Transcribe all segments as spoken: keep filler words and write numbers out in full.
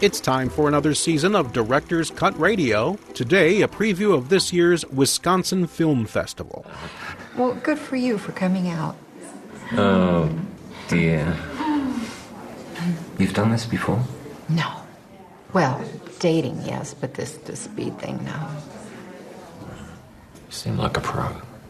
It's time for another season of Director's Cut Radio. Today, a preview of this year's Wisconsin Film Festival. Well, good for you for coming out. Oh, dear. You've done this before? No. Well, dating, yes, but this, this speed thing, no. You seem like a pro.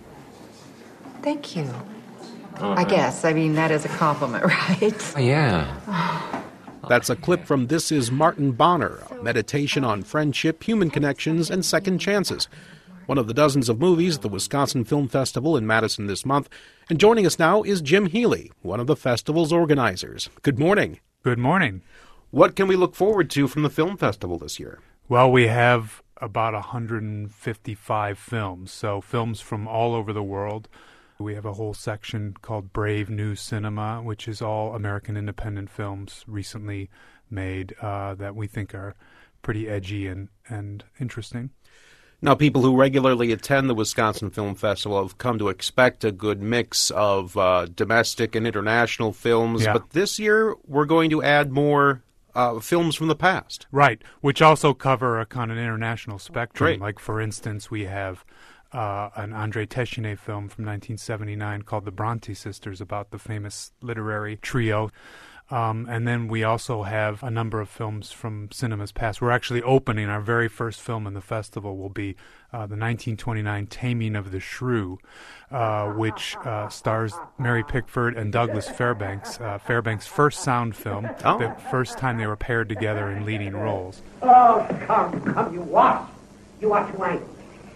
Thank you. I guess. I mean, that is a compliment, right? Oh, yeah. That's a clip from This Is Martin Bonner, a meditation on friendship, human connections, and second chances. One of the dozens of movies at the Wisconsin Film Festival in Madison this month. And joining us now is Jim Healy, one of the festival's organizers. Good morning. Good morning. What can we look forward to from the film festival this year? Well, we have about one hundred fifty-five films, so films from all over the world. We have a whole section called Brave New Cinema, which is all American independent films recently made uh, that we think are pretty edgy and, and interesting. Now, people who regularly attend the Wisconsin Film Festival have come to expect a good mix of uh, domestic and international films, yeah. But this year we're going to add more uh, films from the past. Right, which also cover a kind of international spectrum. Great. Like, for instance, we have uh, an André Téchiné film from nineteen seventy-nine called The Bronte Sisters about the famous literary trio. Um, and then we also have a number of films from cinemas past. We're actually opening, our very first film in the festival will be uh, the nineteen twenty-nine Taming of the Shrew, uh, which uh, stars Mary Pickford and Douglas Fairbanks, uh, Fairbanks' first sound film, oh. the first time they were paired together in leading roles. Oh, come, come, you wasp. You are too angry.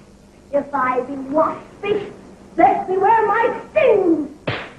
If I be waspish, let beware my stings.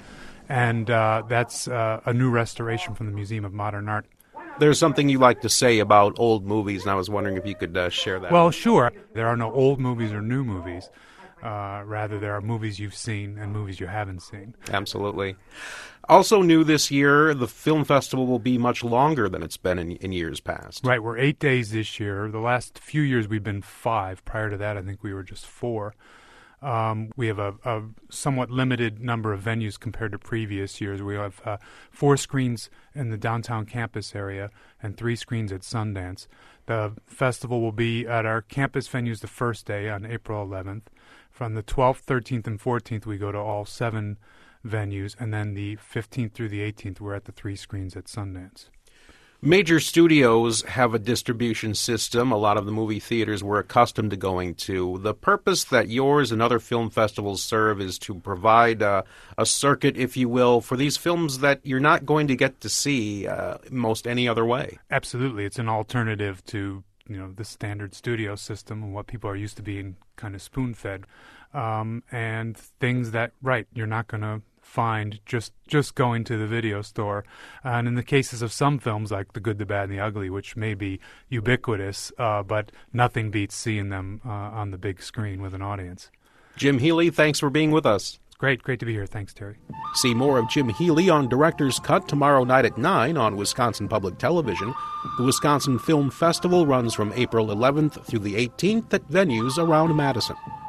And uh, that's uh, a new restoration from the Museum of Modern Art. There's something you like to say about old movies, and I was wondering if you could uh, share that. Well, sure. There are no old movies or new movies. Uh, rather, there are movies you've seen and movies you haven't seen. Absolutely. Also new this year, the film festival will be much longer than it's been in, in years past. Right, we're eight days this year. The last few years we've been five. Prior to that, I think we were just four. Um, we have a, a somewhat limited number of venues compared to previous years. We have uh, four screens in the downtown campus area and three screens at Sundance. The festival will be at our campus venues the first day on April eleventh. From the twelfth, thirteenth, and fourteenth, we go to all seven venues, and then the fifteenth through the eighteenth, we're at the three screens at Sundance. Major studios have a distribution system a lot of the movie theaters were accustomed to going to. The purpose that yours and other film festivals serve is to provide uh, a circuit, if you will, for these films that you're not going to get to see uh, most any other way. Absolutely. It's an alternative to, you know, the standard studio system and what people are used to being kind of spoon-fed. Um, and things that, right, you're not going to find just just going to the video store. And in the cases of some films like The Good, the Bad, and the Ugly, which may be ubiquitous, uh, but nothing beats seeing them uh, on the big screen with an audience. Jim Healy, thanks for being with us. It's great, great to be here. Thanks, Terry. See more of Jim Healy on Director's Cut tomorrow night at nine on Wisconsin Public Television. The Wisconsin Film Festival runs from April eleventh through the eighteenth at venues around Madison.